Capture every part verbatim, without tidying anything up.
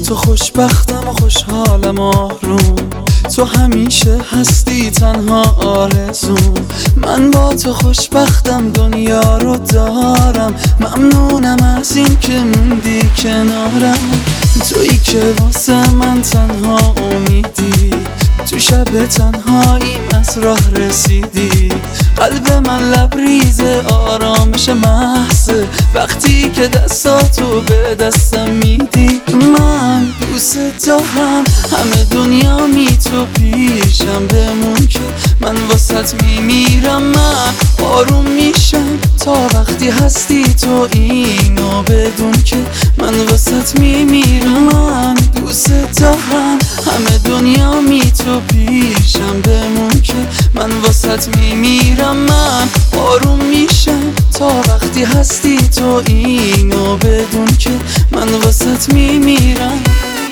تو خوشبختم و خوشحالم آروم، تو همیشه هستی تنها آرزوم. من با تو خوشبختم دنیا رو دارم، ممنونم از این که موندی کنارم. تویی که واسه من تنها امیدی، تو شب تنهاییم از راه رسیدی. قلب من لبریز آرامش محضه وقتی که دستاتو به دستم میدی. من دوست دارم همه دنیا می تو پیشم بمون که من واسط میمیرم. من آروم میشم تا وقتی هستی تو اینو بدون که من واسط میمیرم. من دوست دارم همه دنیا می تو پیشم بمون که من واسط میمیرم. من آروم میشم تا وقتی هستی تو اینو بدون که من واسط میمیرم.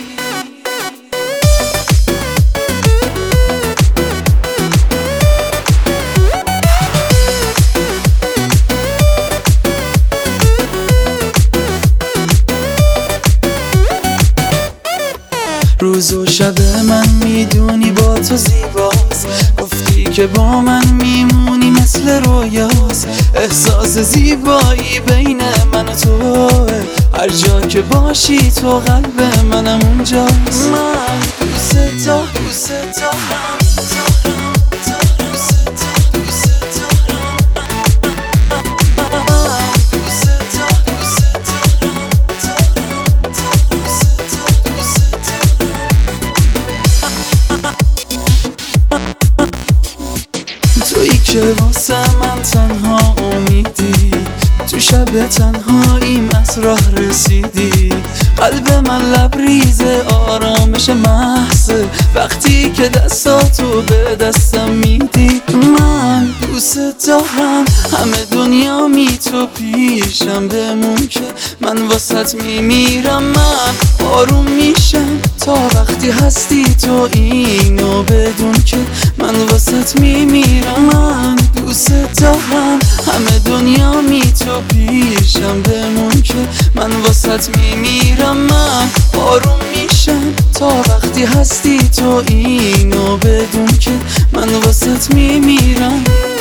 روز و شب من میدونی با تو زیباست، گفتی که با من میمونی مثل رویاست. احساس زیبایی بین من و توه، هر جا که باشی تو قلب منم اونجاست. من دوست دارم دوست دارم تویی که واسه من تنها امیدی، تو شب تنهاییم از راه رسیدی. قلب من لبریز آرامش محضه وقتی که دستاتو به دستم میدی. من دوست دارم همه دنیا می تو پیشم بمون که من واسط میمیرم. من آروم میشم تا وقتی هستی تو اینو بدون که من واسط میمیرم. من دوست دارم همه دنیا می تو پیشم بمون که من واسط میمیرم. من آروم میشم تا وقتی هستی تو اینو بدون که من واسط میمیرم.